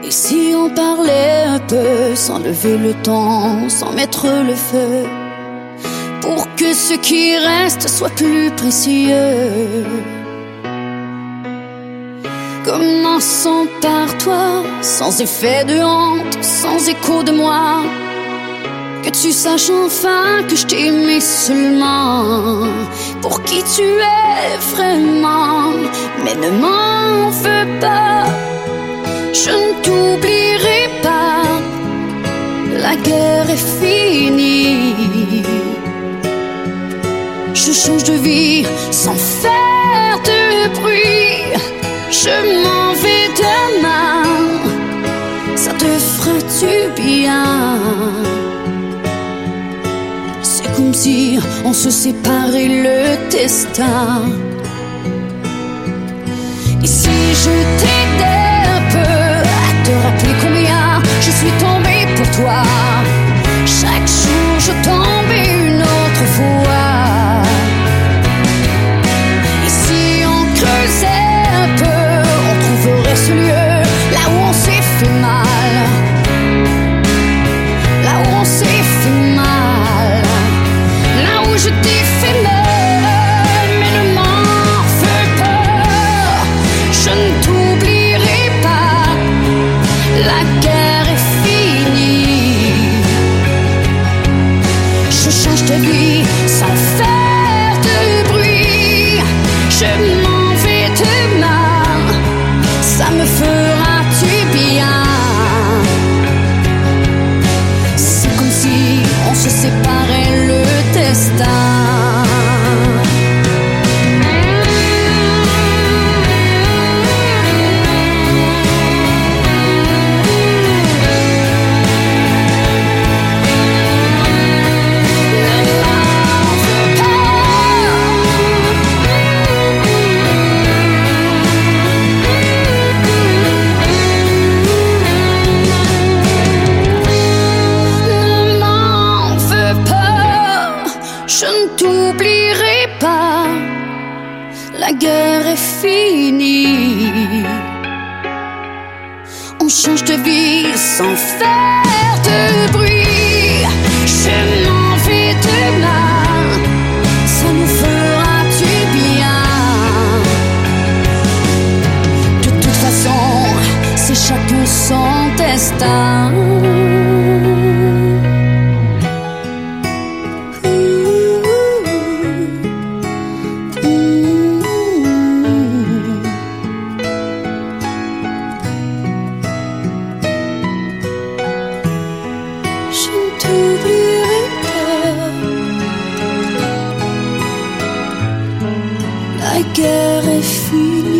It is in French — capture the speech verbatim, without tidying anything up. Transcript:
Et si on parlait un peu, sans lever le ton, sans mettre le feu, pour que ce qui reste soit plus précieux. Commençons par toi, sans effet de honte, sans écho de moi. Que tu saches enfin que je t'ai aimé seulement pour qui tu es vraiment. Mais ne m'en veux pas, je ne t'oublierai pas. La guerre est finie. Je change de vie sans faire de bruit. Je m'en vais demain, ça te fera du bien. C'est comme si on se séparait le destin. Et si je t'aidais un peu à te rappeler combien je suis tombée pour toi, chaque jour je tombais une autre fois. Et si on creusait un peu, on trouverait ce lieu là où on s'est fait mal, là où on s'est fait mal, là où je t'ai fait mal. Mais ne m'en fais pas, je ne t'oublierai pas. La guerre est finie. Je change de vie sans faire de bruit. Je m'en vais demain, ça me fera du bien. C'est comme si on se séparait le destin. Je ne t'oublierai pas, la guerre est finie. On change de vie sans faire de bruit. Je m'en vais demain, ça nous fera du bien. De toute façon, c'est chacun son destin. Je ne t'oublierai pas, la guerre est finie.